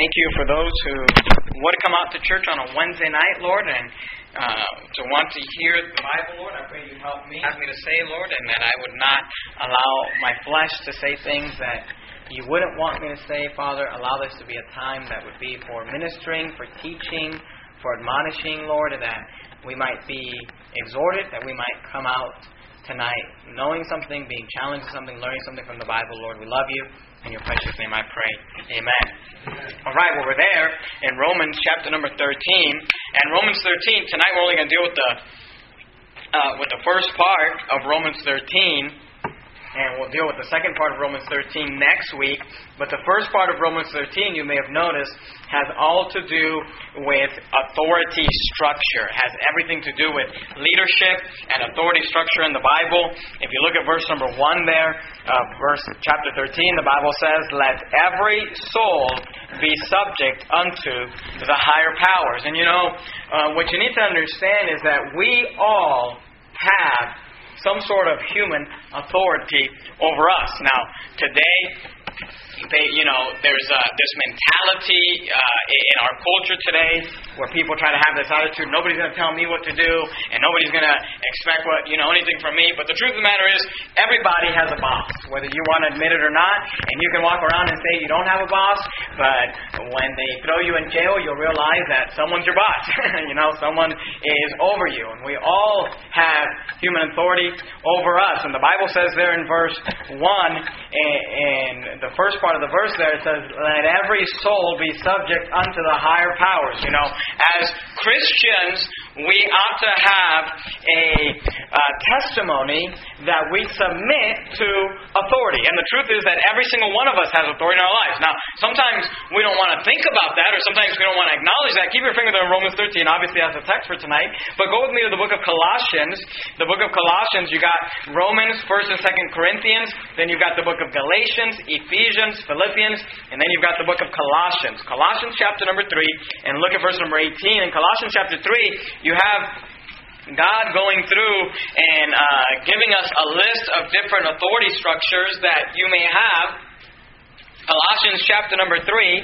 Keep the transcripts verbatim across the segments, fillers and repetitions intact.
thank you for those who would come out to church on a Wednesday night, Lord, and uh, to want to hear the Bible, Lord. I pray you help me, have me to say, Lord, and that I would not allow my flesh to say things that you wouldn't want me to say, Father. Allow this to be a time that would be for ministering, for teaching, for admonishing, Lord, that we might be exhorted, that we might come out tonight knowing something, being challenged with something, learning something from the Bible. Lord, we love you. In your precious name I pray. Amen. Amen. All right, well, we're there in Romans chapter number thirteen. And Romans thirteen, tonight we're only going to deal with the uh, with the first part of Romans thirteen. And we'll deal with the second part of Romans thirteen next week. But the first part of Romans thirteen, you may have noticed, has all to do with authority structure. It has everything to do with leadership and authority structure in the Bible. If you look at verse number one there, uh, verse chapter thirteen, the Bible says, "Let every soul be subject unto the higher powers." And you know, uh, what you need to understand is that we all have some sort of human authority over us. Now, today, they, you know, there's uh, this mentality uh, in our culture today where people try to have this attitude, nobody's going to tell me what to do, and nobody's going to expect what, you know, anything from me. But the truth of the matter is, everybody has a boss, whether you want to admit it or not. And you can walk around and say you don't have a boss, but when they throw you in jail, you'll realize that someone's your boss. You know, someone is over you. And we all have human authority over us. And the Bible says there in verse one, in the first part of the verse there, it says, "Let every soul be subject unto the higher powers." You know, as Christians, we ought to have a uh, testimony that we submit to authority. And the truth is that every single one of us has authority in our lives. Now, sometimes we don't want to think about that, or sometimes we don't want to acknowledge that. Keep your finger there in Romans thirteen, obviously as the text for tonight. But go with me to the book of Colossians. The book of Colossians, you got Romans, First and Second Corinthians. Then you've got the book of Galatians, Ephesians, Philippians, and then you've got the book of Colossians. Colossians chapter number three, and look at verse number eighteen. In Colossians chapter three, you have God going through and uh, giving us a list of different authority structures that you may have. Colossians chapter number three,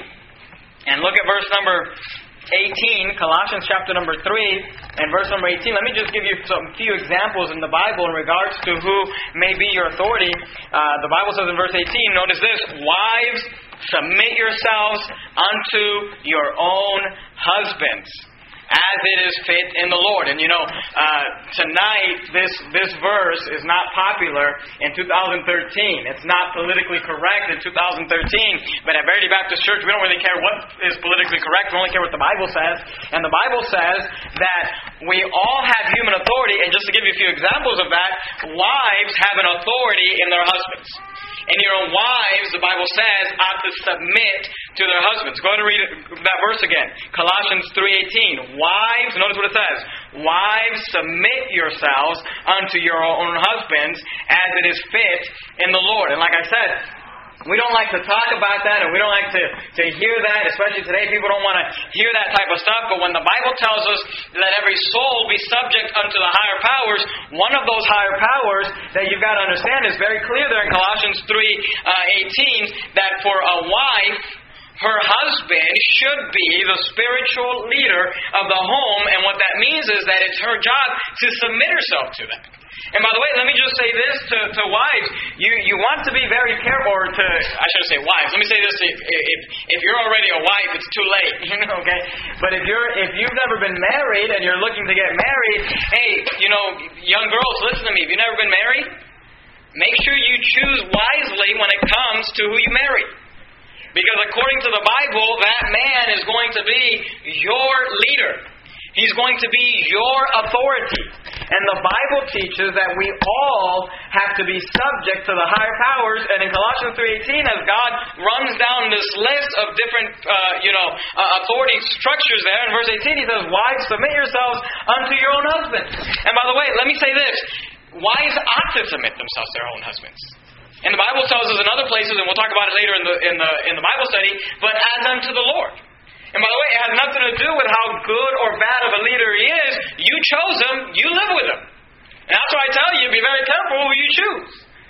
and look at verse number eighteen. Colossians chapter number three and verse number eighteen. Let me just give you some few examples in the Bible in regards to who may be your authority. Uh, the Bible says in verse eighteen, notice this: "Wives, submit yourselves unto your own husbands, as it is fit in the Lord." And you know, uh, tonight, this this verse is not popular in two thousand thirteen. It's not politically correct in two thousand thirteen. But at Verity Baptist Church, we don't really care what is politically correct. We only care what the Bible says. And the Bible says that we all have human authority. And just to give you a few examples of that, wives have an authority in their husbands. And your own wives, the Bible says, ought to submit to their husbands. Go ahead and read that verse again. Colossians three eighteen. Wives, notice what it says. "Wives, submit yourselves unto your own husbands, as it is fit in the Lord." And like I said, we don't like to talk about that, and we don't like to, to hear that, especially today. People don't want to hear that type of stuff. But when the Bible tells us that every soul be subject unto the higher powers, one of those higher powers that you've got to understand is very clear there in Colossians three eighteen, that for a wife, her husband should be the spiritual leader of the home. And what that means is that it's her job to submit herself to that. And by the way, let me just say this to, to wives. You you want to be very careful, or to, I shouldn't say wives. Let me say this. If, if, if you're already a wife, it's too late. You know, okay? But if, you're, if you've never been married and you're looking to get married, hey, you know, young girls, listen to me. If you've never been married, make sure you choose wisely when it comes to who you marry. Because according to the Bible, that man is going to be your leader. He's going to be your authority. And the Bible teaches that we all have to be subject to the higher powers. And in Colossians three eighteen, as God runs down this list of different uh, you know, uh, authority structures there, in verse eighteen he says, "Wives, submit yourselves unto your own husbands." And by the way, let me say this. Wives ought to submit themselves to their own husbands. And the Bible tells us in other places, and we'll talk about it later in the in the in the Bible study, but as unto the Lord. And by the way, it has nothing to do with how good or bad of a leader he is. You chose him, you live with him. And that's why I tell you, be very careful who you choose.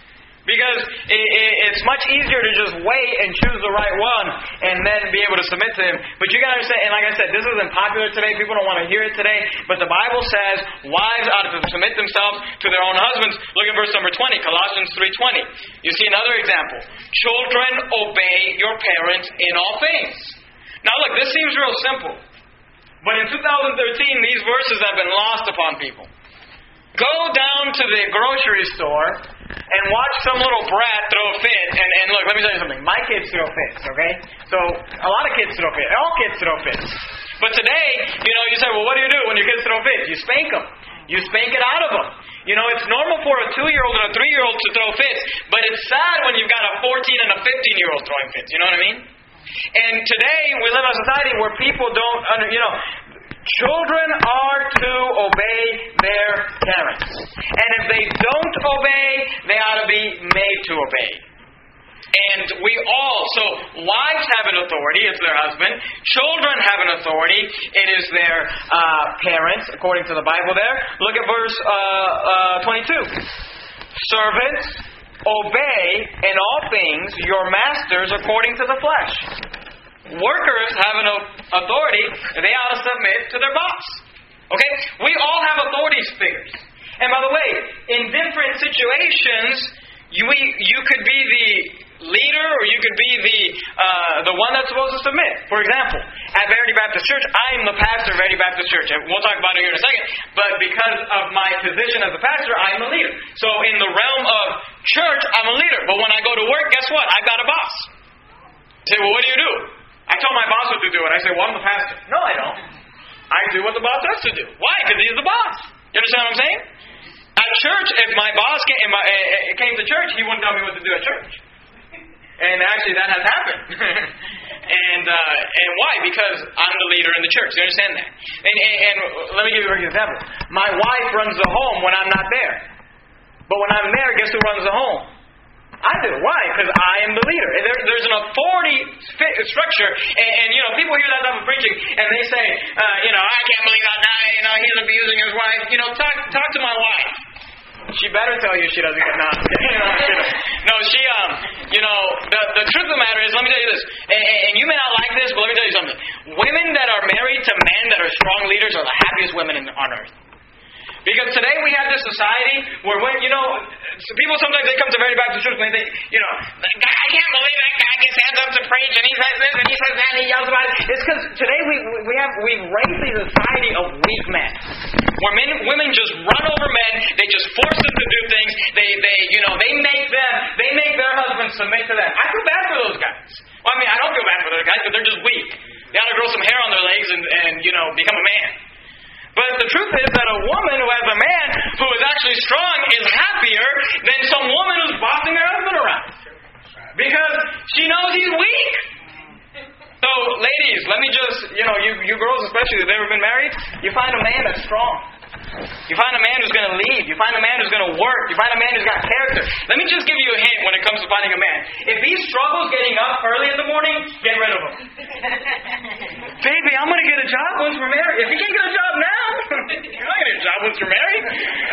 Because it, it, it's much easier to just wait and choose the right one and then be able to submit to Him. But you got to understand, and like I said, this isn't popular today. People don't want to hear it today. But the Bible says wives ought to submit themselves to their own husbands. Look at verse number twenty, Colossians three twenty. You see another example. Children, obey your parents in all things. Now look, this seems real simple. But in two thousand thirteen, these verses have been lost upon people. Go down to the grocery store and watch some little brat throw a fit. And, and look, let me tell you something. My kids throw fits, okay? So a lot of kids throw fits. All kids throw fits. But today, you know, you say, well, what do you do when your kids throw fits? You spank them. You spank it out of them. You know, it's normal for a two-year-old and a three-year-old to throw fits. But it's sad when you've got a fourteen and a fifteen-year-old throwing fits. You know what I mean? And today, we live in a society where people don't, under, you know, children are to obey their parents. And if they don't obey, they ought to be made to obey. And we all, so wives have an authority, it's their husband. Children have an authority, it is their uh, parents, according to the Bible there. Look at verse uh, uh, twenty-two. Servants, obey in all things your masters according to the flesh. Workers have an authority, they ought to submit to their boss. Okay? We all have authority figures. And by the way, in different situations, you, you could be the leader or you could be the uh, the one that's supposed to submit. For example, at Verity Baptist Church, I am the pastor of Verity Baptist Church. And we'll talk about it here in a second. But because of my position as a pastor, I'm a leader. So in the realm of church, I'm a leader. But when I go to work, guess what? I've got a boss. Say, well, what do you do? I tell my boss what to do, and I say, well, I'm the pastor. No, I don't. I do what the boss has to do. Why? Because he's the boss. You understand what I'm saying? At church, if my boss came, if my, uh, came to church, he wouldn't tell me what to do at church. And actually, that has happened. and uh, and why? Because I'm the leader in the church. You understand that? And, and, and let me give you an example. My wife runs the home when I'm not there. But when I'm there, guess who runs the home? I do. Why? Because I am the leader. There, there's an authority structure, and, and you know, people hear that type of preaching, and they say, uh, you know, I can't believe that guy. You know, he's abusing his wife. You know, talk talk to my wife. She better tell you she doesn't get no. no, she um, you know, the the truth of the matter is, let me tell you this, and, and you may not like this, but let me tell you something. Women that are married to men that are strong leaders are the happiest women in, on earth. Because today we have this society where, when, you know, people sometimes they come to Verity Baptist Church and they think, you know, I can't believe that guy gets hands up to preach and he says this and he says that and he yells about it. It's because today we we have we've raised a society of weak men, where men women just run over men. They just force them to do things. They they you know they make them they make their husbands submit to them. I feel bad for those guys. Well, I mean, I don't feel bad for those guys, but they're just weak. They ought to grow some hair on their legs and and you know become a man. But the truth is that a woman who has a man who is actually strong is happier than some woman who's bossing her husband around. Because she knows he's weak. So, ladies, let me just, you know, you, you girls especially who've never been married, you find a man that's strong. You find a man who's going to lead. You find a man who's going to work. You find a man who's got character. Let me just give you a hint when it comes to finding a man. If he struggles getting up early in the morning, get rid of him. Baby, I'm going to get a job once we're married. If you can't get a job now, you're not going to get a job once you're married.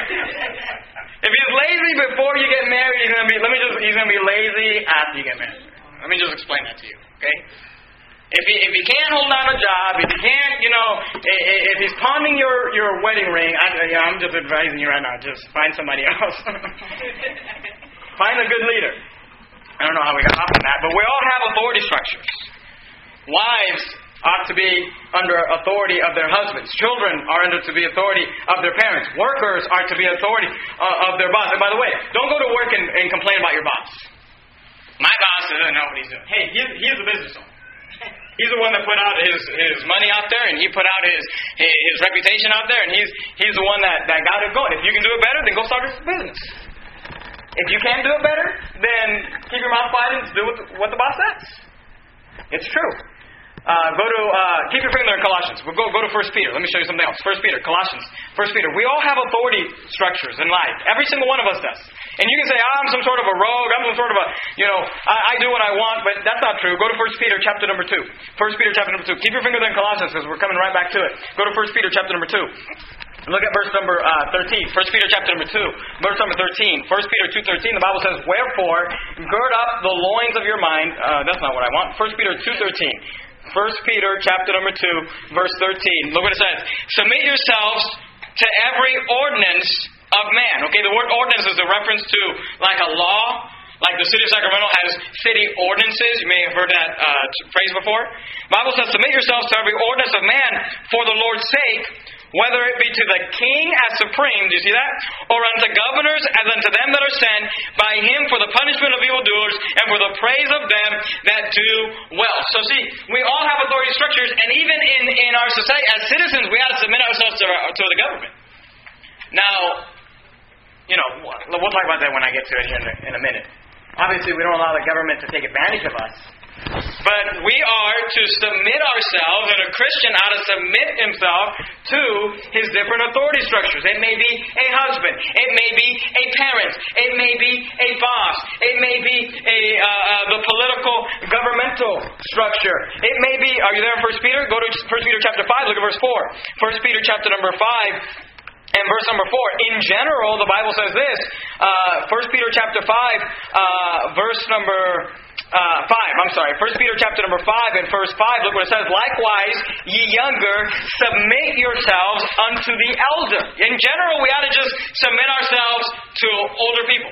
If he's lazy before you get married, he's going to be, let me just, he's going to be lazy after you get married. Let me just explain that to you, okay? If he if he can't hold down a job, if he can't, you know, if he's pawning your, your wedding ring, I, you know, I'm just advising you right now, just find somebody else. Find a good leader. I don't know how we got off on that, but we all have authority structures. Wives ought to be under authority of their husbands. Children are under to be authority of their parents. Workers are to be authority uh, of their boss. And by the way, don't go to work and, and complain about your boss. My boss doesn't know what he's doing. Hey, he's, he's a business owner. He's the one that put out his, his money out there, and he put out his, his his reputation out there, and he's he's the one that, that got it going. If you can do it better, then go start a business. If you can't do it better, then keep your mouth quiet and do what the, what the boss says. It's true. Uh, go to uh, keep your finger in Colossians. We'll go go to First Peter. Let me show you something else. First Peter, Colossians, First Peter. We all have authority structures in life. Every single one of us does. And you can say, oh, I'm some sort of a rogue. I'm some sort of a, you know, I, I do what I want. But that's not true. Go to First Peter chapter number two. First Peter chapter number two. Keep your finger there in Colossians because we're coming right back to it. Go to First Peter chapter number two. Look at verse number uh, thirteen. First Peter chapter number two. Verse number thirteen. First Peter two thirteen. The Bible says, "Wherefore, gird up the loins of your mind." Uh, that's not what I want. First Peter two thirteen. First Peter chapter number two, verse thirteen. Look what it says. "Submit yourselves to every ordinance of man." Okay, the word ordinance is a reference to like a law. Like the city of Sacramento has city ordinances. You may have heard that uh, phrase before. The Bible says, "Submit yourselves to every ordinance of man for the Lord's sake, whether it be to the king as supreme," do you see that? "Or unto governors as unto them that are sent by him for the punishment of evildoers and for the praise of them that do well." So see, we all have authority structures, and even in, in our society, as citizens, we have to submit ourselves to, to the government. Now, you know, we'll talk about that when I get to it here in a, in a minute. Obviously, we don't allow the government to take advantage of us. But we are to submit ourselves, and a Christian ought to submit himself to his different authority structures. It may be a husband. It may be a parent. It may be a boss. It may be a uh, uh, the political, governmental structure. It may be, are you there in First Peter? Go to First Peter chapter five, look at verse four. First Peter chapter number five. And verse number four, in general, the Bible says this, uh, First Peter chapter five, uh, verse number uh, five, I'm sorry, First Peter chapter number five and verse five, look what it says, "Likewise, ye younger, submit yourselves unto the elder." In general, we ought to just submit ourselves to older people.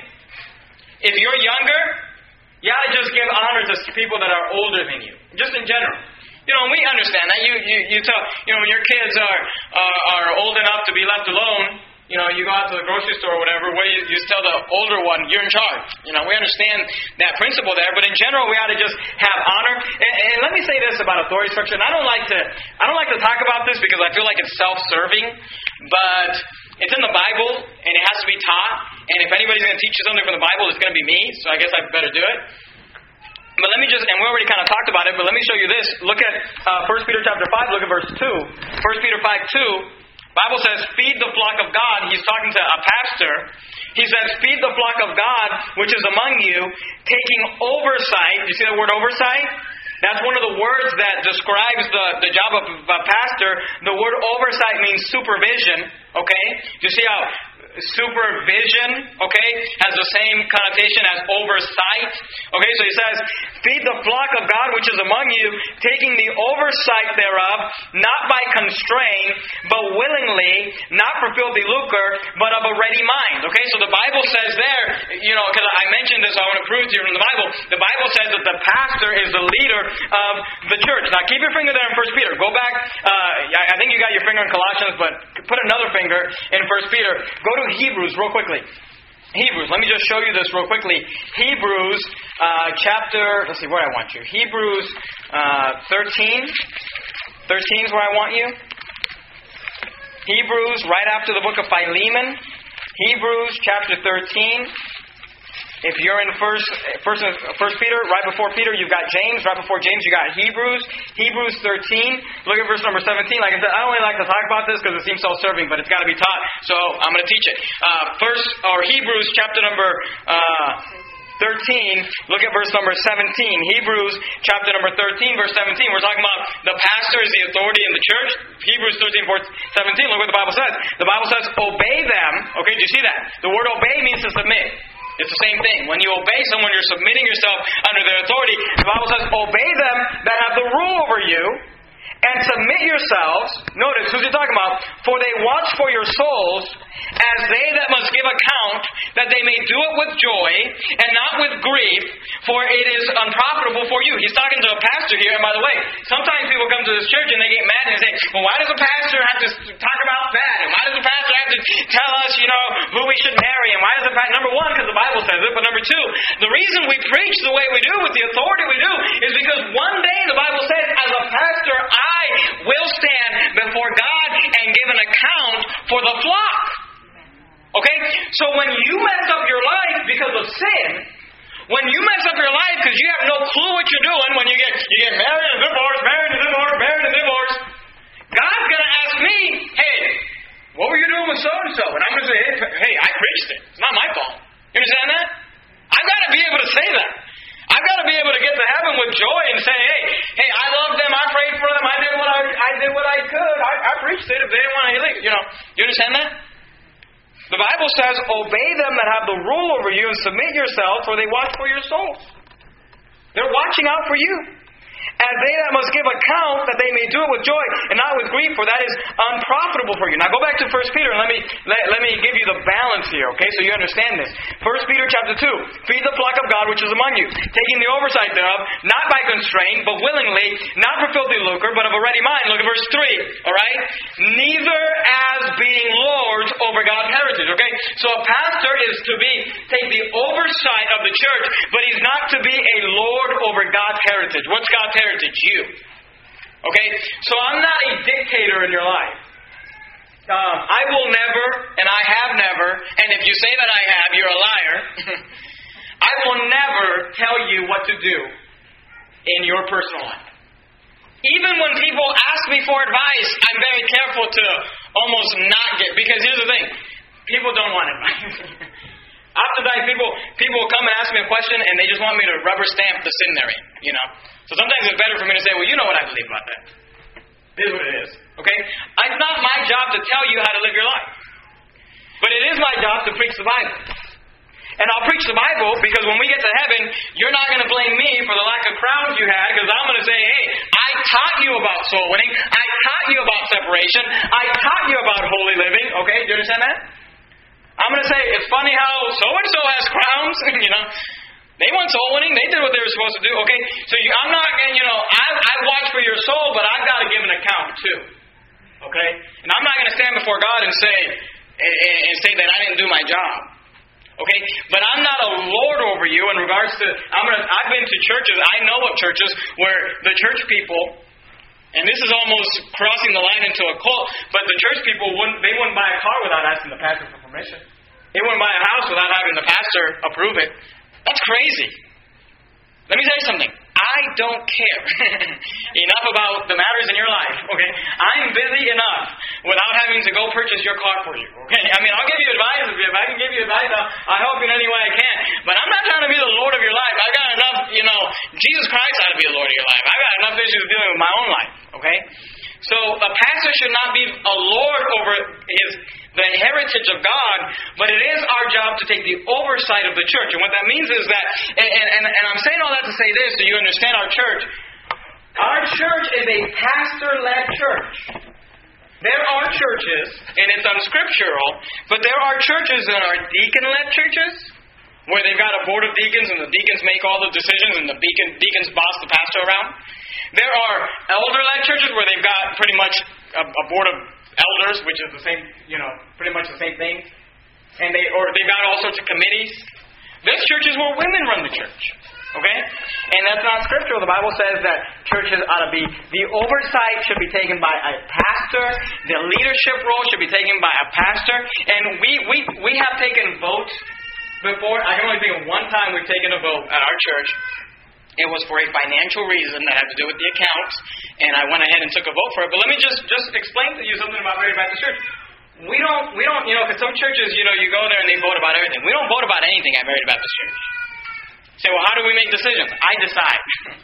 If you're younger, you ought to just give honor to people that are older than you, just in general. You know, we understand that. You you, you tell, you know, when your kids are uh, are old enough to be left alone, you know, you go out to the grocery store or whatever, where you, you tell the older one, you're in charge. You know, we understand that principle there, but in general, we ought to just have honor. And, and let me say this about authority structure, and I don't like to I don't like to talk about this because I feel like it's self-serving, but it's in the Bible, and it has to be taught, and if anybody's going to teach you something from the Bible, it's going to be me, so I guess I better do it. But let me just, and we already kind of talked about it, but let me show you this. Look at uh, First Peter chapter five, look at verse two. First Peter five two, Bible says, "Feed the flock of God." He's talking to a pastor. He says, "Feed the flock of God, which is among you, taking oversight." You see the word oversight? That's one of the words that describes the, the job of a pastor. The word oversight means supervision. Okay? Do you see how supervision, okay, has the same connotation as oversight? Okay, so he says, "Feed the flock of God which is among you, taking the oversight thereof, not by constraint, but willingly, not for filthy lucre, but of a ready mind." Okay, so the Bible says there, you know, because I mentioned this, I want to prove to you from the Bible, the Bible says that the pastor is the leader of the church. Now keep your finger there in First Peter. Go back, uh, I think you got your finger in Colossians, but put another finger in First Peter. Go to Hebrews real quickly. Hebrews. Let me just show you this real quickly. Hebrews uh, chapter, let's see where I want you. Hebrews uh, thirteen. thirteen is where I want you. Hebrews, right after the book of Philemon. Hebrews chapter thirteen. If you're in First, First, First Peter, right before Peter, you've got James. Right before James, you got Hebrews. Hebrews thirteen. Look at verse number seventeen. Like I said, I don't really like to talk about this because it seems self-serving, but it's got to be taught. So I'm going to teach it. Uh, first, or Hebrews chapter number uh, thirteen. Look at verse number seventeen. Hebrews chapter number thirteen, verse seventeen. We're talking about the pastor is the authority in the church. Hebrews thirteen, seventeen. Look what the Bible says. The Bible says, "Obey them." Okay, do you see that? The word obey means to submit. It's the same thing. When you obey someone, you're submitting yourself under their authority. The Bible says, "Obey them that have the rule over you, and submit yourselves." Notice, who's he talking about? "For they watch for your souls, as they that must give account, that they may do it with joy, and not with grief, for it is unprofitable for you." He's talking to a pastor here. And by the way, sometimes people come to this church and they get mad and they say, "Well, why does a pastor have to talk about that? And why does the pastor have to tell us, you know, who we should marry? And why does the pastor..." Number one, because the Bible says it. But number two, the reason we preach the way we do, with the authority we do, is because one day the Bible says, as a pastor, I will stand before God and give an account for the flock. Okay? So when you mess up your life because of sin, when you mess up your life because you have no clue what you're doing, when you get you get married and divorced, married and divorced, married and divorced, God's going to ask me, "Hey, what were you doing with so-and-so?" And I'm going to say, "Hey, hey, I preached it. It's not my fault." You understand that? I've got to be able to say that. I've got to be able to get to heaven with joy and say, hey, hey, I love them, I prayed for them, I did what I, I did what I could, I, I preached They, they didn't want to leave. You know, you understand that? The Bible says, obey them that have the rule over you and submit yourselves, for they watch for your souls. They're watching out for you. As they that must give account, that they may do it with joy and not with grief, for that is unprofitable for you. Now go back to First Peter and let me let, let me give you the balance here, okay, so you understand this. First Peter chapter two, feed the flock of God which is among you, taking the oversight thereof, not by constraint, but willingly, not for filthy lucre, but of a ready mind. Look at verse three, alright? Neither as being lords over God's heritage, okay? So a pastor is to be, take the oversight of the church, but he's not to be a lord over God's heritage. What's God's heritage? Heritage, you. Okay? So I'm not a dictator in your life. Um, I will never, and I have never, and if you say that I have, you're a liar. I will never tell you what to do in your personal life. Even when people ask me for advice, I'm very careful to almost not get, because here's the thing, people don't want advice. Oftentimes people people will come and ask me a question and they just want me to rubber stamp the sin they're in, you know. So sometimes it's better for me to say, well, you know what I believe about that. It is what it is. Okay? It's not my job to tell you how to live your life. But it is my job to preach the Bible. And I'll preach the Bible because when we get to heaven, you're not going to blame me for the lack of crowds you had, because I'm going to say, hey, I taught you about soul winning. I taught you about separation. I taught you about holy living. Okay? Do you understand that? I'm going to say, it's funny how so-and-so has crowns, you know. They went soul winning. They did what they were supposed to do. Okay, so you, I'm not, you know, I, I watch for your soul, but I've got to give an account too. Okay, and I'm not going to stand before God and say and, and say that I didn't do my job. Okay, but I'm not a lord over you in regards to. I'm gonna. I've been to churches. I know of churches where the church people. And this is almost crossing the line into a cult, but the church people wouldn't, they wouldn't buy a car without asking the pastor for permission. They wouldn't buy a house without having the pastor approve it. That's crazy. Let me tell you something. I don't care enough about the matters in your life, okay? I'm busy enough without having to go purchase your car for you, okay? I mean, I'll give you advice. If I can give you advice, I'll, I'll help you in any way I can. But I'm not trying to be the Lord of your life. I've got enough, you know, Jesus Christ ought to be the Lord of your life. I've got enough issues dealing with my own life, okay? So a pastor should not be a lord over his the heritage of God, but it is our job to take the oversight of the church. And what that means is that, and, and, and I'm saying all that to say this, so you understand our church. Our church is a pastor-led church. There are churches, and it's unscriptural, but there are churches that are deacon-led churches, where they've got a board of deacons, and the deacons make all the decisions, and the deacon, deacons boss the pastor around. There are elder-led churches where they've got pretty much a, a board of elders, which is the same, you know, pretty much the same thing. And they, or they've got all sorts of committees. There's churches where women run the church. Okay? And that's not scriptural. The Bible says that churches ought to be, the oversight should be taken by a pastor. The leadership role should be taken by a pastor. And we, we, we have taken votes before. I can only think of one time we've taken a vote at our church. It was for a financial reason that had to do with the accounts, and I went ahead and took a vote for it. But let me just, just explain to you something about Mary Baptist Church. We don't, we don't, you know, because some churches, you know, you go there and they vote about everything. We don't vote about anything at Mary Baptist Church. Say, well, how do we make decisions? I decide.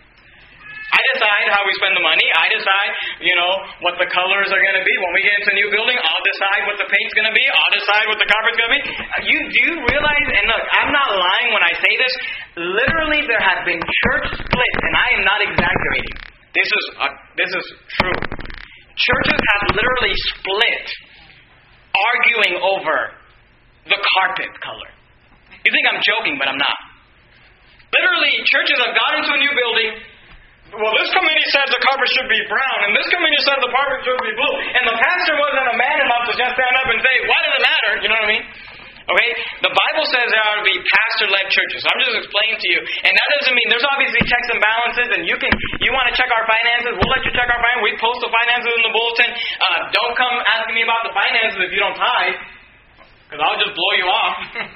I decide how we spend the money. I decide, you know, what the colors are going to be. When we get into a new building, I'll decide what the paint's going to be. I'll decide what the carpet's going to be. You do you realize, and look, I'm not lying when I say this, literally there have been church splits, and I am not exaggerating. This is uh, this is true. Churches have literally split, arguing over the carpet color. You think I'm joking, but I'm not. Literally, churches have gone into a new building. Well, this committee says the carpet should be brown, and this committee says the carpet should be blue. And the pastor wasn't a man enough to just stand up and say, why does it matter? You know what I mean? Okay? The Bible says there ought to be pastor-led churches. I'm just explaining to you. And that doesn't mean, there's obviously checks and balances, and you can, you want to check our finances, we'll let you check our finances. We post the finances in the bulletin. Uh, don't come asking me about the finances if you don't tithe, because I'll just blow you off.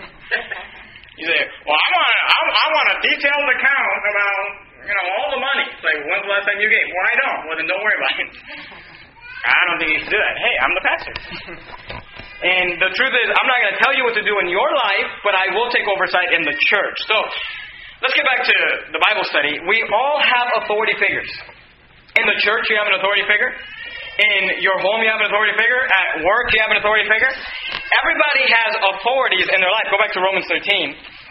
You say, well, I want, I, I want a detailed account about, you know, all the money. It's like, when's the last time you gave? Well, I don't. Well, then don't worry about it. I don't think you should do that. Hey, I'm the pastor. And the truth is, I'm not going to tell you what to do in your life, but I will take oversight in the church. So, let's get back to the Bible study. We all have authority figures. In the church, you have an authority figure. In your home, you have an authority figure. At work, you have an authority figure. Everybody has authorities in their life. Go back to Romans thirteen.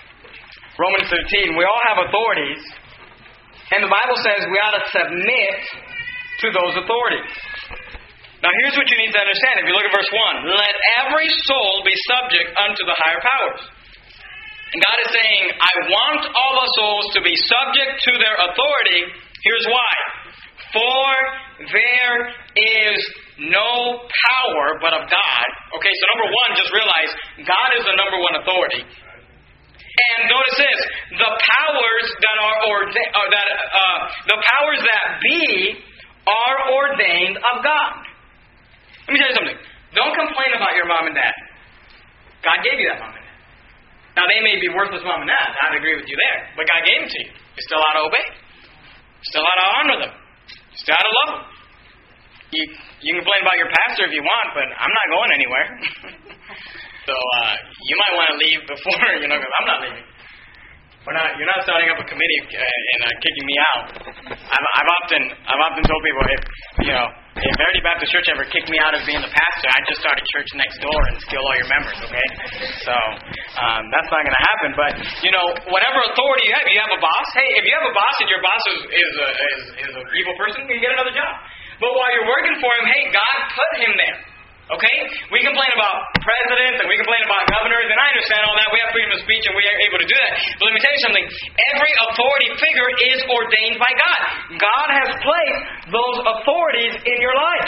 Romans thirteen. We all have authorities. And the Bible says we ought to submit to those authorities. Now here's what you need to understand. If you look at verse one. Let every soul be subject unto the higher powers. And God is saying, I want all the souls to be subject to their authority. Here's why. For there is no power but of God. Okay, so number one, just realize God is the number one authority. And notice this: the powers that are ordained, uh, that uh, the powers that be are ordained of God. Let me tell you something. Don't complain about your mom and dad. God gave you that mom and dad. Now they may be worthless mom and dad. I'd agree with you there, but God gave them to you. You still ought to obey. You still ought to honor them. You still ought to love them. You, you can complain about your pastor if you want, but I'm not going anywhere. So uh, you might want to leave before, you know, because I'm not leaving. We're not. You're not starting up a committee uh, and uh, kicking me out. I've, I've often, I've often told people, if you know, if Verity Baptist Church ever kicked me out of being the pastor, I'd just start a church next door and steal all your members. Okay, so um, that's not going to happen. But you know, whatever authority you have, you have a boss. Hey, if you have a boss and your boss is is a, is, is an evil person, you can get another job. But while you're working for him, hey, God put him there. Okay? We complain about presidents and we complain about governors, and I understand all that. We have freedom of speech and we are able to do that. But let me tell you something. Every authority figure is ordained by God. God has placed those authorities in your life.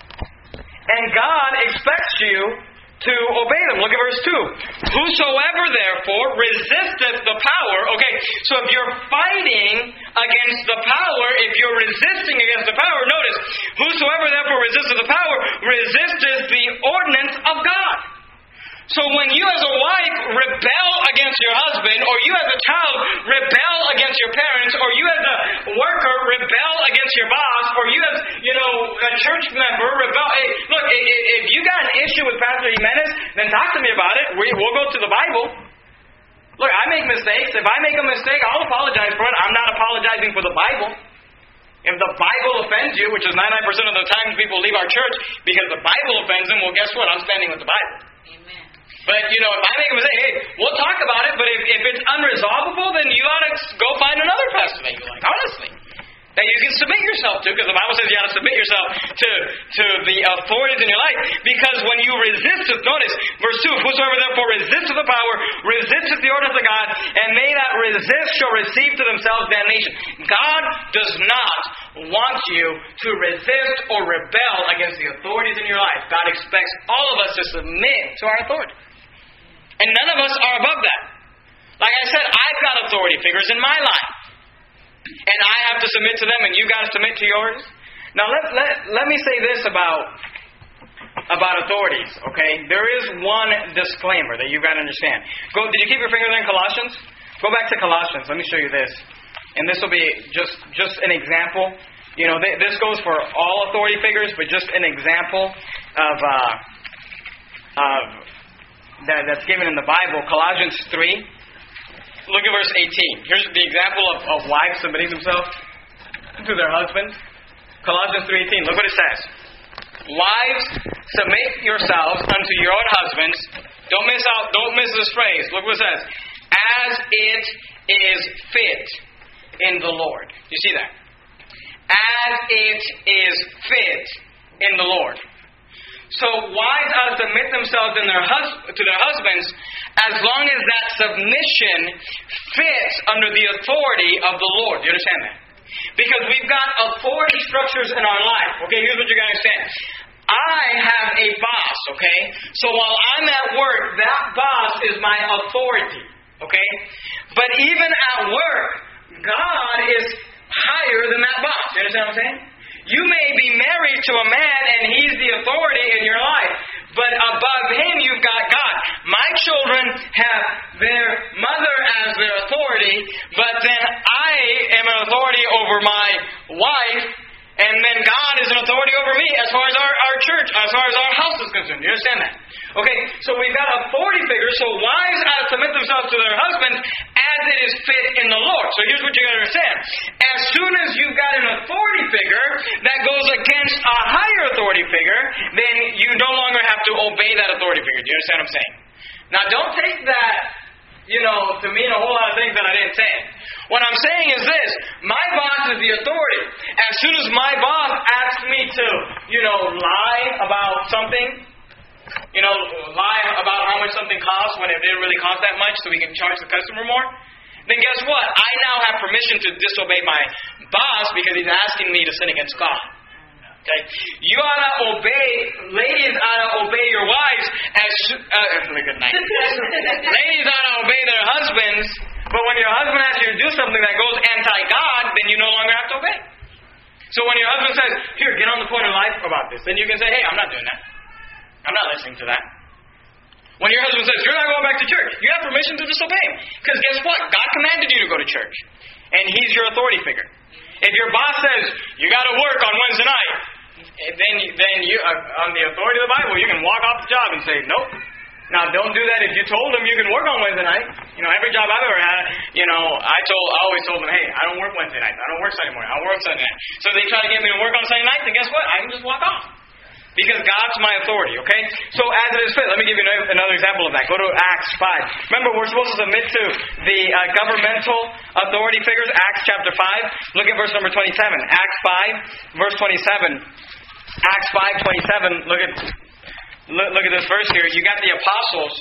And God expects you to obey them. Look at verse two. Whosoever therefore resisteth the power. Okay, so if you're fighting against the power, if you're resisting against the power, notice, whosoever therefore resisteth the power, resisteth the ordinance of God. So when you as a wife rebel against your husband, or you as a child rebel against your parents, or you as a worker rebel against your boss, or you as, you know, a church member rebel. Hey, look, if you got an issue with Pastor Jimenez, then talk to me about it. We, we'll go to the Bible. Look, I make mistakes. If I make a mistake, I'll apologize for it. I'm not apologizing for the Bible. If the Bible offends you, which is ninety-nine percent of the time people leave our church because the Bible offends them, well, guess what? I'm standing with the Bible. Amen. But, you know, if I make a mistake, hey, we'll talk about it, but if, if it's unresolvable, then you ought to go find another pastor that you like, honestly. That you can submit yourself to, because the Bible says you ought to submit yourself to, to the authorities in your life. Because when you resist, notice, verse two, whosoever therefore resisteth the power, resisteth the ordinance of God, and they that resist shall receive to themselves damnation. God does not want you to resist or rebel against the authorities in your life. God expects all of us to submit to our authority. And none of us are above that. Like I said, I've got authority figures in my life. And I have to submit to them, and you got to submit to yours. Now, let, let, let me say this about, about authorities, okay? There is one disclaimer that you've got to understand. Go, did you keep your finger there in Colossians? Go back to Colossians. Let me show you this. And this will be just, just an example. You know, th- this goes for all authority figures, but just an example of, uh, of that, that's given in the Bible. Colossians three. Look at verse eighteen. Here's the example of, of wives submitting themselves to their husbands. Colossians three eighteen. Look what it says. Wives, submit yourselves unto your own husbands. Don't miss out. Don't miss this phrase. Look what it says. As it is fit in the Lord. You see that? As it is fit in the Lord. So wives ought to submit themselves in their hus- to their husbands as long as that submission fits under the authority of the Lord. Do you understand that? Because we've got authority structures in our life. Okay, here's what you're going to understand. I have a boss, okay? So while I'm at work, that boss is my authority, okay? But even at work, God is higher than that boss. You understand what I'm saying? You may be married to a man and he's the authority in your life, but above him you've got God. My children have their mother as their authority, but then I am an authority over my wife, and then God is an authority over me as far as our, our church, as far as our house is concerned. You understand that? Okay, so we've got authority figures, so wives ought to submit themselves to their husbands as it is fit in the Lord. So here's what you got to understand. As soon as you've got an authority figure that goes against a higher authority figure, then you no longer have to obey that authority figure. Do you understand what I'm saying? Now, don't take that, you know, to mean a whole lot of things that I didn't say. What I'm saying is this. My boss is the authority. As soon as my boss asks me to, you know, lie about something, you know, lie about how much something costs when it didn't really cost that much so we can charge the customer more, then guess what? I now have permission to disobey my boss because he's asking me to sin against God. Okay? You ought to obey, ladies ought to obey your wives as, uh, good night. Ladies ought to obey their husbands, but when your husband asks you to do something that goes anti-God, then you no longer have to obey. So when your husband says, here, get on the point of life about this, then you can say, hey, I'm not doing that. I'm not listening to that. When your husband says, you're not going back to church, you have permission to disobey him. Because guess what? God commanded you to go to church. And he's your authority figure. If your boss says, you got to work on Wednesday night, then, then you, uh, on the authority of the Bible, you can walk off the job and say, nope. Now, don't do that if you told them you can work on Wednesday night. You know, every job I've ever had, you know, I told, I always told them, hey, I don't work Wednesday night. I don't work Sunday morning. I don't work Sunday night. So they try to get me to work on Sunday night, then guess what? I can just walk off. Because God's my authority, okay? So as it is fit, let me give you another example of that. Go to Acts five. Remember, we're supposed to submit to the uh, governmental authority figures. Acts chapter five. Look at verse number twenty-seven. Acts five, verse twenty-seven. Acts five, twenty-seven. Look at, look, look at this verse here. You got the apostles.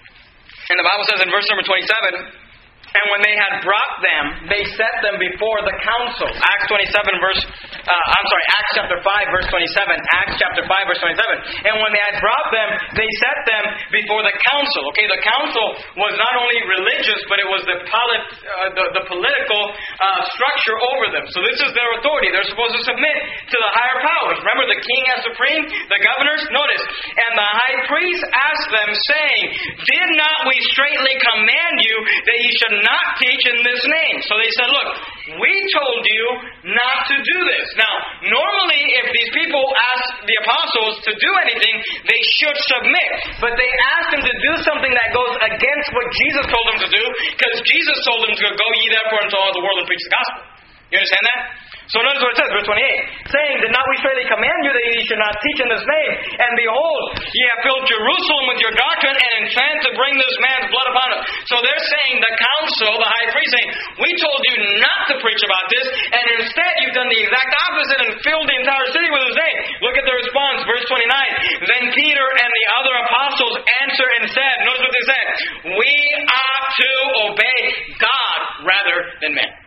And the Bible says in verse number twenty-seven, and when they had brought them, they set them before the council. Acts twenty-seven, verse, uh, I'm sorry, Acts chapter five, verse twenty-seven. Acts chapter five, verse twenty-seven. And when they had brought them, they set them before the council. Okay, the council was not only religious, but it was the, polit, uh, the, the political uh, structure over them. So this is their authority. They're supposed to submit to the higher powers. Remember, the king as supreme, the governors? Notice. And the high priest asked them, saying, did not we straightly command you that ye should not teach in this name? So they said, look, we told you not to do this. Now, normally if these people ask the apostles to do anything, they should submit. But they asked them to do something that goes against what Jesus told them to do, because Jesus told them to go ye therefore into all the world and preach the gospel. You understand that? So notice what it says, verse twenty-eight. Saying, did not we straightly command you that ye should not teach in this name? And behold, ye have filled Jerusalem with your doctrine, and intend to bring this man's blood upon us. So they're saying, the council, the high priest, saying, we told you not to preach about this, and instead you've done the exact opposite and filled the entire city with his name. Look at the response, verse twenty-nine. Then Peter and the other apostles answered and said, notice what they said, we ought to obey God rather than men.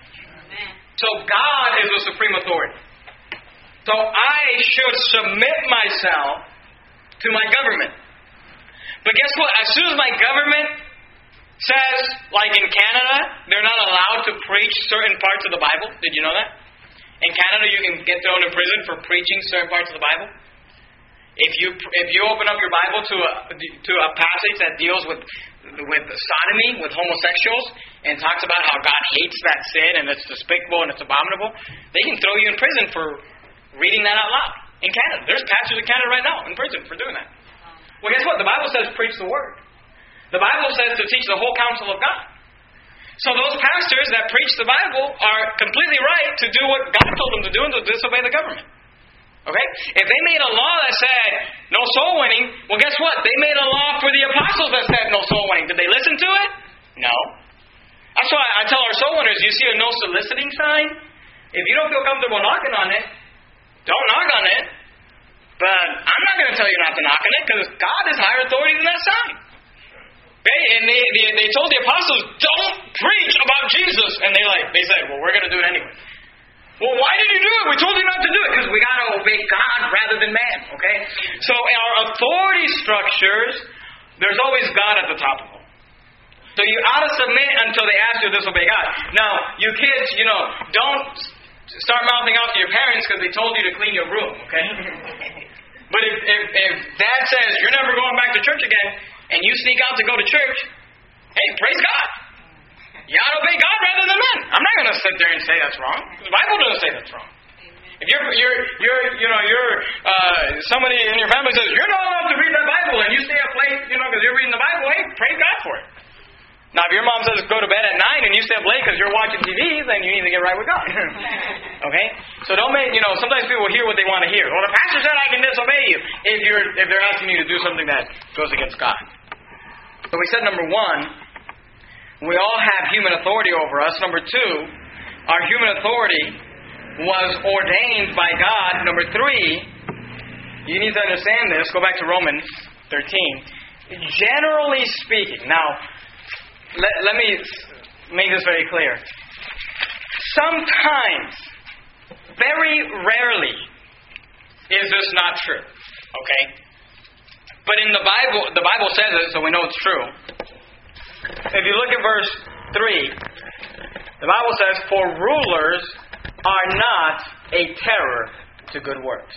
So God is the supreme authority. So I should submit myself to my government. But guess what? As soon as my government says, like in Canada, they're not allowed to preach certain parts of the Bible. Did you know that? In Canada, you can get thrown in prison for preaching certain parts of the Bible. If you if you open up your Bible to a to a passage that deals with with sodomy, with homosexuals, and talks about how God hates that sin and it's despicable and it's abominable, they can throw you in prison for reading that out loud. In Canada, there's pastors in Canada right now in prison for doing that. Well, guess what? The Bible says preach the word. The Bible says to teach the whole counsel of God. So those pastors that preach the Bible are completely right to do what God told them to do and to disobey the government. Okay? If they made a law that said no soul winning, well, guess what? They made a law for the apostles that said no soul winning. Did they listen to it? No. That's why I tell our soul winners, you see a no soliciting sign? If you don't feel comfortable knocking on it, don't knock on it. But I'm not going to tell you not to knock on it, because God is higher authority than that sign. Okay? And they, they, they told the apostles, don't preach about Jesus. And they like they said, well, we're going to do it anyway. Well, why did you do it? We told you not to do it. Because we got to obey God rather than man. Okay? So in our authority structures, there's always God at the top of them. So you ought to submit until they ask you to disobey God. Now, you kids, you know, don't start mouthing off to your parents because they told you to clean your room. Okay? But if, if, if dad says, you're never going back to church again, and you sneak out to go to church, hey, praise God. You ought to obey God rather than men. I'm not going to sit there and say that's wrong. The Bible doesn't say that's wrong. If you're, you're, you're, you know, you're, uh, somebody in your family says, you're not allowed to read that Bible, and you stay up late, you know, because you're reading the Bible, hey, praise God for it. Now, if your mom says go to bed at nine and you stay up late because you're watching T V, then you need to get right with God. Okay? So don't make, you know, sometimes people hear what they want to hear. Well, the pastor said I can disobey you if you're if they're asking you to do something that goes against God. So we said, number one, we all have human authority over us. Number two, our human authority was ordained by God. Number three, you need to understand this. Go back to Romans thirteen. Generally speaking, now, let, let me make this very clear. Sometimes, very rarely, is this not true. Okay? But in the Bible, the Bible says it, so we know it's true. If you look at verse three, the Bible says, "For rulers are not a terror to good works,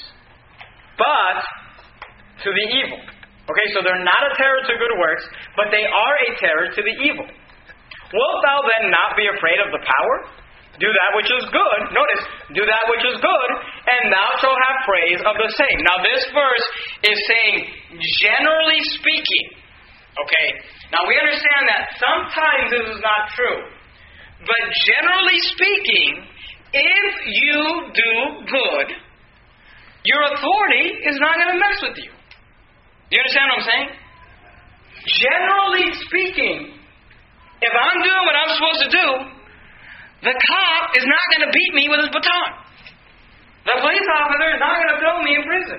but to the evil." Okay, so they're not a terror to good works, but they are a terror to the evil. "Wilt thou then not be afraid of the power? Do that which is good." Notice, do that which is good, "and thou shalt have praise of the same." Now this verse is saying, generally speaking, okay, now we understand that sometimes this is not true, but generally speaking, if you do good, your authority is not going to mess with you. Do you understand what I'm saying? Generally speaking, if I'm doing what I'm supposed to do, the cop is not going to beat me with his baton. The police officer is not going to throw me in prison.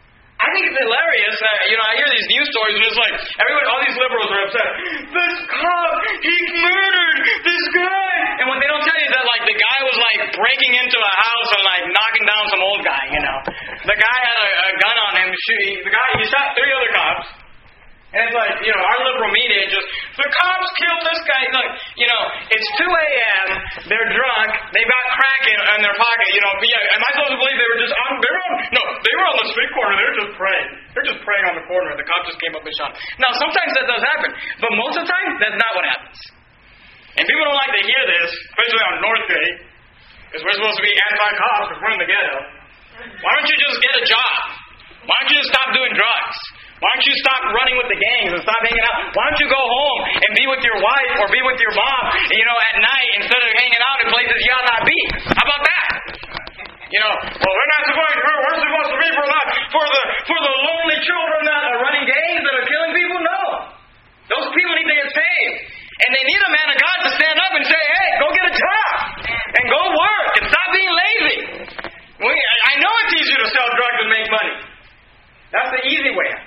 I think it's hilarious. Uh, you know, I hear these news stories and it's like, everyone, all these liberals are upset. This cop, he murdered this guy. And what they don't tell you is that, like, the guy was, like, breaking into a house and, like, knocking down some old guy, you know. The guy had a, a gun on him. She, the guy, he shot three other cops. And it's like, you know, our liberal media just, the cops killed this guy. Look, you know, it's two a.m., they're drunk, they've got crack in, in their pocket, you know. But yeah, am I supposed to believe they were just on, they were on, no, they were on the street corner, they were just praying. They're just praying on the corner, and the cop just came up and shot them. Now, sometimes that does happen, but most of the time, that's not what happens. And people don't like to hear this, especially on Northgate, because we're supposed to be anti-cops, because we're in the ghetto. Why don't you just get a job? Why don't you just stop doing drugs? Why don't you stop running with the gangs and stop hanging out? Why don't you go home and be with your wife or be with your mom, you know, at night instead of hanging out in places you ought not be? How about that? You know, well, we're not supposed to, we're supposed to be for that, for the for the lonely children that are running gangs that are killing people? No. Those people need to get saved. And they need a man of God to stand up and say, hey, go get a job and go work and stop being lazy. We, I know it's easier to sell drugs and make money. That's the easy way out.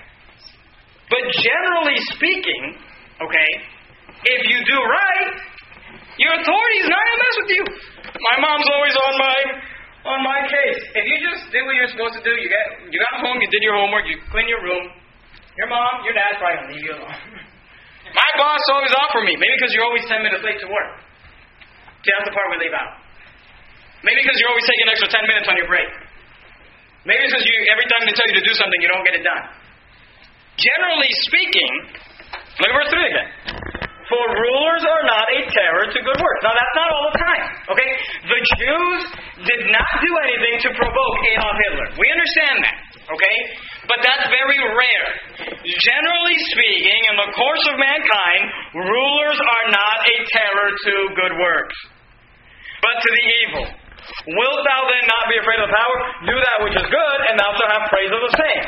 But generally speaking, okay, if you do right, your authority is not going to mess with you. My mom's always on my on my case. If you just did what you're supposed to do, you got you got home, you did your homework, you cleaned your room, your mom, your dad's probably going to leave you alone. My boss always offered me, maybe because you're always ten minutes late to work. See, that's the part we leave out. Maybe because you're always taking an extra ten minutes on your break. Maybe it's because you, every time they tell you to do something, you don't get it done. Generally speaking, look at verse three again. For rulers are not a terror to good works. Now that's not all the time. Okay? The Jews did not do anything to provoke Adolf Hitler. We understand that. Okay? But that's very rare. Generally speaking, in the course of mankind, rulers are not a terror to good works, but to the evil. Wilt thou then not be afraid of the power? Do that which is good, and thou shalt have praise of the same.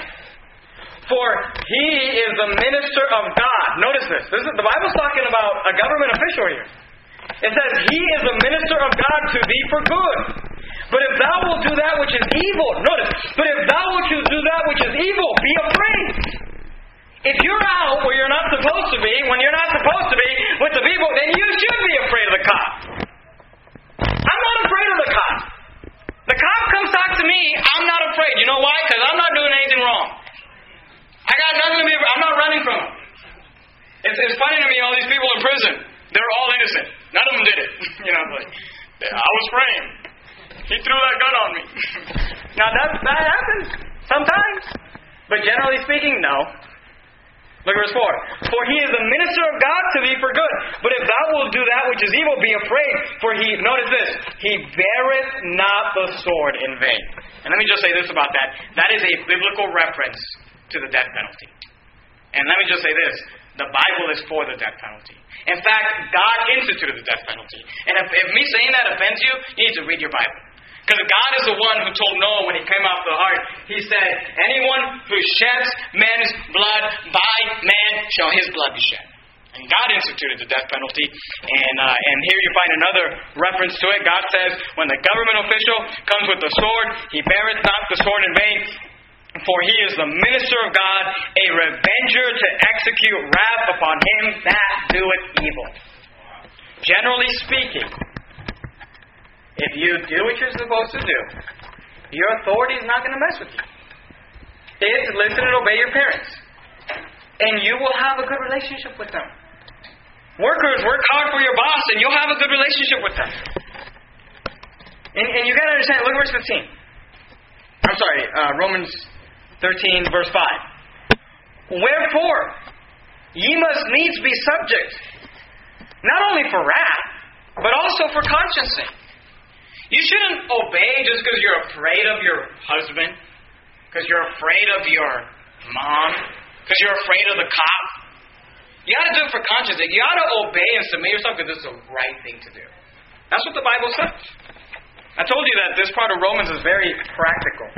For he is the minister of God. Notice this. This is, the Bible's talking about a government official here. It says, he is the minister of God to thee for good. But if thou wilt do that which is evil, notice, but if thou wilt do that which is evil, be afraid. If you're out where you're not supposed to be, when you're not supposed to be with the people, then you should be afraid of the cop. I'm not afraid of the cop. The cop comes talk to me, I'm not afraid. You know why? Because I'm not doing anything wrong. I got nothing to be afraid. I'm not running from him. It's, it's funny to me, all these people in prison, they're all innocent. None of them did it. You know, like, I was praying. He threw that gun on me. Now, that, that happens sometimes. But generally speaking, no. Look at verse four. For he is the minister of God to thee for good. But if thou wilt do that which is evil, be afraid. For he, notice this, he beareth not the sword in vain. And let me just say this about that. That is a biblical reference to the death penalty. And let me just say this. The Bible is for the death penalty. In fact, God instituted the death penalty. And if, if me saying that offends you, you need to read your Bible. Because God is the one who told Noah when he came off the ark, he said, anyone who sheds men's blood, by man shall his blood be shed. And God instituted the death penalty. And uh, and here you find another reference to it. God says, when the government official comes with the sword, he beareth not the sword in vain. For he is the minister of God, a revenger to execute wrath upon him that doeth evil. Generally speaking, if you do what you're supposed to do, your authority is not going to mess with you. It's listen and obey your parents. And you will have a good relationship with them. Workers, work hard for your boss and you'll have a good relationship with them. And, and you got to understand, look at verse fifteen. I'm sorry, uh, Romans thirteen, verse five. Wherefore, ye must needs be subject, not only for wrath, but also for conscience sake. You shouldn't obey just because you're afraid of your husband, because you're afraid of your mom, because you're afraid of the cop. You got to do it for conscience sake. You got to obey and submit yourself because this is the right thing to do. That's what the Bible says. I told you that this part of Romans is very practical.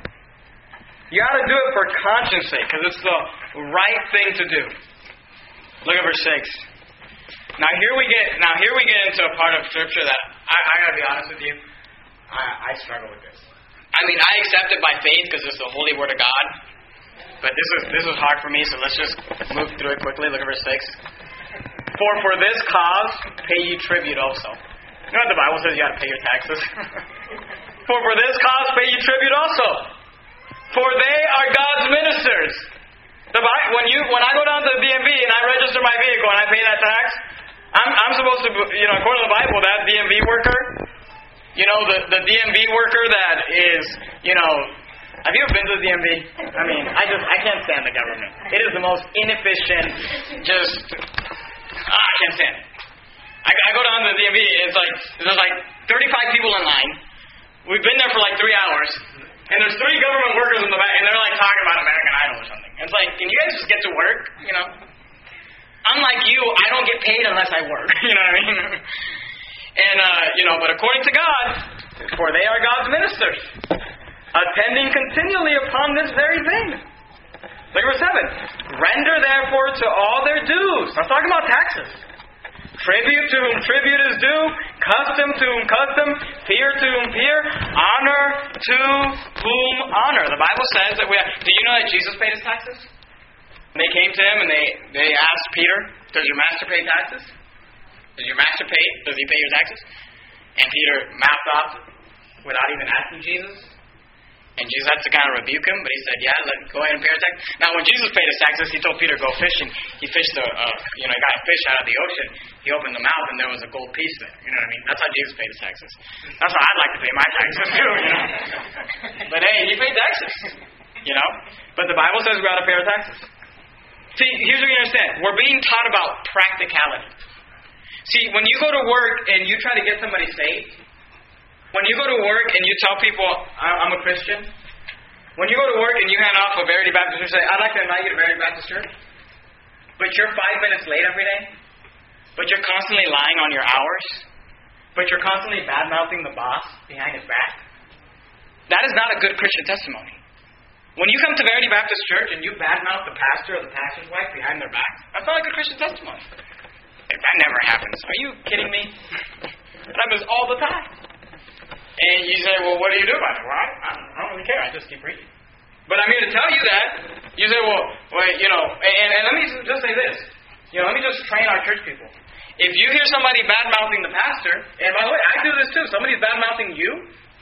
You got to do it for conscience sake because it's the right thing to do. Look at verse six. Now here we get. Now here we get into a part of Scripture that I, I got to be honest with you. I, I struggle with this. I mean, I accept it by faith because it's the holy word of God. But this is this is hard for me, so let's just move through it quickly. Look at verse six. For for this cause pay ye tribute also. You know what the Bible says? You got to pay your taxes. For for this cause pay ye tribute also. For they are God's ministers. The Bible, when you when I go down to the D M V and I register my vehicle and I pay that tax, I'm I'm supposed to, you know, according to the Bible, that D M V worker, you know, the the D M V worker that is, you know. Have you ever been to the D M V? I mean, I just, I can't stand the government. It is the most inefficient, just, ah, I can't stand it. I, I go down to the D M V, it's like, there's like thirty-five people in line. We've been there for like three hours. And there's three government workers in the back, and they're like talking about American Idol or something. And it's like, can you guys just get to work? You know? Unlike you, I don't get paid unless I work. You know what I mean? And, uh, you know, but according to God, for they are God's ministers, attending continually upon this very thing. Look at verse seven. Render therefore to all their dues. I'm talking about taxes. Tribute to whom tribute is due, custom to whom custom, fear to whom fear, honor to whom honor. The Bible says that we have... Do you know that Jesus paid his taxes? When they came to him and they, they asked Peter, does your master pay taxes? Does your master pay? Does he pay your taxes? And Peter mouthed off without even asking Jesus. And Jesus had to kind of rebuke him, but he said, yeah, let, go ahead and pay your tax. Now, when Jesus paid his taxes, he told Peter, go fishing. He fished a, uh, you know, he got a fish out of the ocean. He opened the mouth, and there was a gold piece there. You know what I mean? That's how Jesus paid his taxes. That's how I'd like to pay my taxes, too, you know. But hey, he paid taxes, you know. But the Bible says we got to pay our taxes. See, here's what you understand. We're being taught about practicality. See, when you go to work and you try to get somebody saved, when you go to work and you tell people, I'm a Christian, when you go to work and you hand off a Verity Baptist Church, say, I'd like to invite you to Verity Baptist Church, but you're five minutes late every day, but you're constantly lying on your hours, but you're constantly bad-mouthing the boss behind his back, that is not a good Christian testimony. When you come to Verity Baptist Church and you bad-mouth the pastor or the pastor's wife behind their back, that's not like a Christian testimony. That never happens. Are you kidding me? That happens all the time. And you say, well, what do you do about it? Well, I, I don't really care. I just keep reading. But I'm here to tell you that. You say, well, wait, you know, and, and let me just say this. You know, let me just train our church people. If you hear somebody bad-mouthing the pastor, and by the way, I do this too. Somebody's bad-mouthing you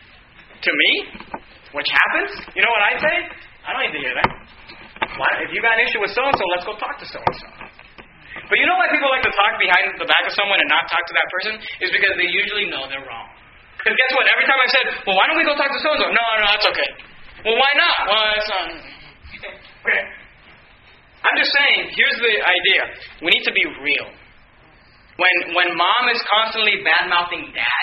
to me, which happens. You know what I say? I don't need to hear that. Why, if you got an issue with so-and-so, let's go talk to so-and-so. But you know why people like to talk behind the back of someone and not talk to that person? Is because they usually know they're wrong. Because guess what? Every time I've said, well, why don't we go talk to so-and-so? No, no, that's okay. Well, why not? Well, it's not. Okay. I'm just saying, here's the idea. We need to be real. When when mom is constantly bad-mouthing dad,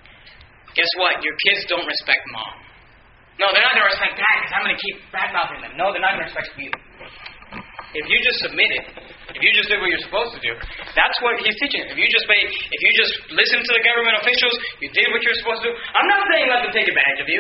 guess what? Your kids don't respect mom. No, they're not going to respect dad because I'm going to keep bad-mouthing them. No, they're not going to respect you. if you just submitted, if you just did what you're supposed to do, that's what he's teaching. If you just made, if you just listened to the government officials, you did what you're supposed to do. I'm not saying let them take advantage of you.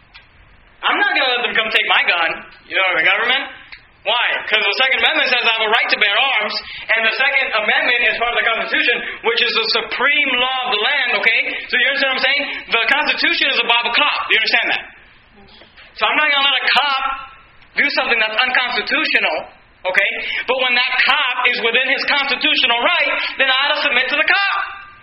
I'm not going to let them come take my gun, you know, the government. Why? Because the Second Amendment says I have a right to bear arms, and the Second Amendment is part of the Constitution, which is the supreme law of the land, okay? So you understand what I'm saying? The Constitution is above a cop. Do you understand that? So I'm not going to let a cop do something that's unconstitutional, okay? But when that cop is within his constitutional right, then I ought to submit to the cop.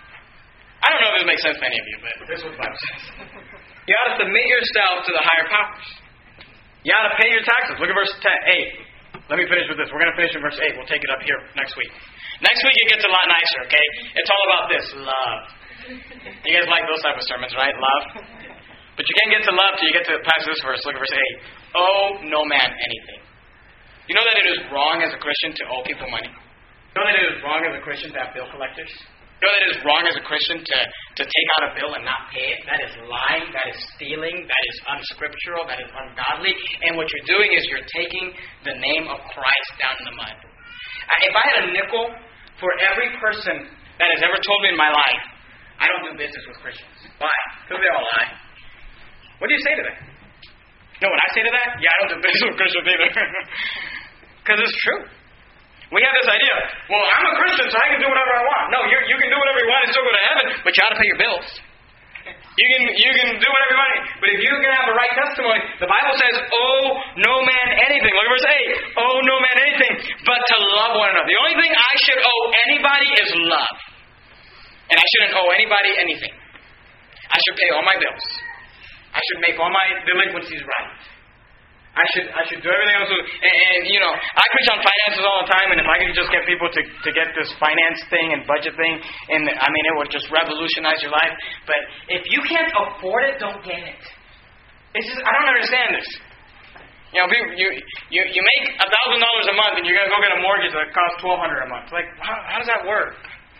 I don't know if this makes sense to any of you, but this is what the Bible says. You ought to submit yourself to the higher powers. You ought to pay your taxes. Look at verse ten, eight. Let me finish with this. We're going to finish in verse eight. We'll take it up here next week. Next week it gets a lot nicer, okay? It's all about this, love. You guys like those type of sermons, right? Love. But you can't get to love till you get to past this verse. Look at verse eight. Owe no man anything. You know that it is wrong as a Christian to owe people money? You know that it is wrong as a Christian to have bill collectors? You know that it is wrong as a Christian to, to take out a bill and not pay it? That is lying, that is stealing, that is unscriptural, that is ungodly. And what you're doing is you're taking the name of Christ down in the mud. If I had a nickel for every person that has ever told me in my life, I don't do business with Christians. Why? Because they all lie. What do you say to that? You know what I say to that? Yeah, I don't do business with Christians either. Because it's true. We have this idea, well, I'm a Christian, so I can do whatever I want. No, you you can do whatever you want and still go to heaven, but you ought to pay your bills. You can you can do whatever you want, but if you can have the right testimony, the Bible says, owe no man anything. Look at verse eight. Owe no man anything, but to love one another. The only thing I should owe anybody is love. And I shouldn't owe anybody anything. I should pay all my bills. I should make all my delinquencies right. I should I should do everything else. And, and, you know, I preach on finances all the time, and if I could just get people to, to get this finance thing and budget thing, and I mean, it would just revolutionize your life. But if you can't afford it, don't get it. It's just, I don't understand this. You know, you you you, you make a thousand dollars a month, and you're gonna go get a mortgage that costs twelve hundred a month. Like, how, how does that work?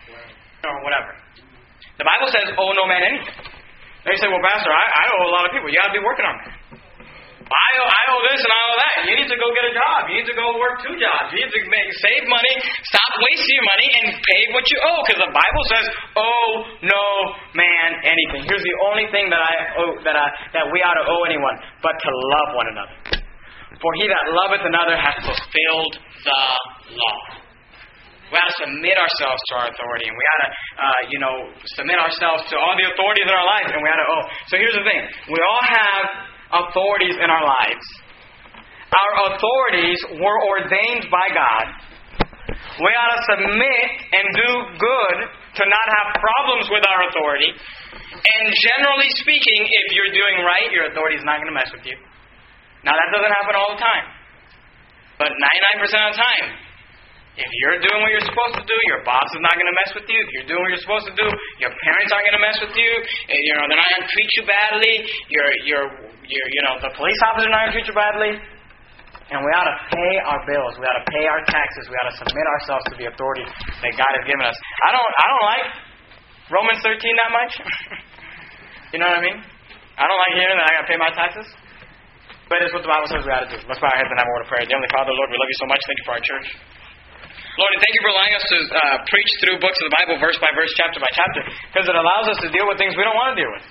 Or whatever. The Bible says, "Owe no man anything." And you say, "Well, Pastor, I, I owe a lot of people." You got to be working on that. I owe, I owe this and I owe that. You need to go get a job. You need to go work two jobs. You need to make, save money, stop wasting your money, and pay what you owe. Because the Bible says, owe no man anything. Here's the only thing that I owe, that I that we ought to owe anyone, but to love one another. For he that loveth another hath fulfilled the law. We ought to submit ourselves to our authority, and we ought to, uh, you know, submit ourselves to all the authorities in our lives, and we ought to owe. So here's the thing: we all have authorities in our lives. Our authorities were ordained by God. We ought to submit and do good to not have problems with our authority. And generally speaking, if you're doing right, your authority is not going to mess with you. Now, that doesn't happen all the time. But ninety-nine percent of the time, if you're doing what you're supposed to do, your boss is not going to mess with you. If you're doing what you're supposed to do, your parents aren't going to mess with you. You know, they're not going to treat you badly. Your, your, your, you know, the police officer is not going to treat you badly. And we ought to pay our bills. We ought to pay our taxes. We ought to submit ourselves to the authority that God has given us. I don't, I don't like Romans thirteen that much. You know what I mean? I don't like hearing that I got to pay my taxes. But it's what the Bible says we ought to do. Let's bow our heads and have a word of prayer. Dear Heavenly Father, Lord, we love you so much. Thank you for our church. Lord, and thank you for allowing us to uh, preach through books of the Bible, verse by verse, chapter by chapter, because it allows us to deal with things we don't want to deal with.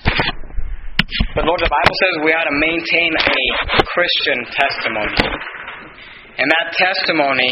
But Lord, the Bible says we ought to maintain a Christian testimony. And that testimony,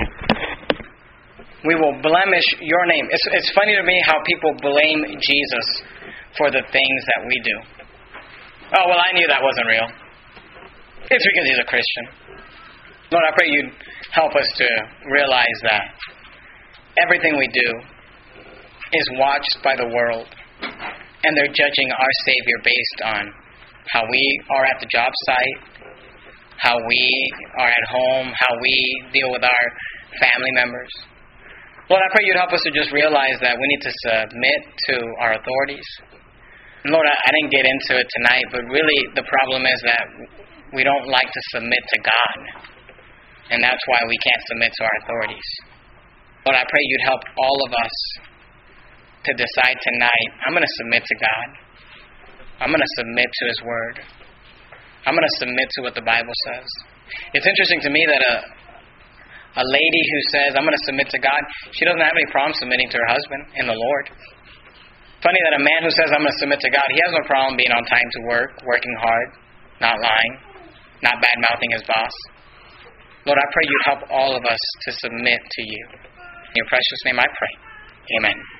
we will blemish your name. It's, it's funny to me how people blame Jesus for the things that we do. Oh, well, I knew that wasn't real. It's because he's a Christian. Lord, I pray you'd help us to realize that everything we do is watched by the world, and they're judging our Savior based on how we are at the job site, how we are at home, how we deal with our family members. Lord, I pray you'd help us to just realize that we need to submit to our authorities. And Lord, I, I didn't get into it tonight, but really the problem is that we don't like to submit to God. And that's why we can't submit to our authorities. Lord, I pray you'd help all of us to decide tonight, I'm going to submit to God. I'm going to submit to His Word. I'm going to submit to what the Bible says. It's interesting to me that a, a lady who says, I'm going to submit to God, she doesn't have any problem submitting to her husband in the Lord. Funny that a man who says, I'm going to submit to God, he has no problem being on time to work, working hard, not lying, not bad-mouthing his boss. Lord, I pray you help all of us to submit to you. In your precious name I pray. Amen.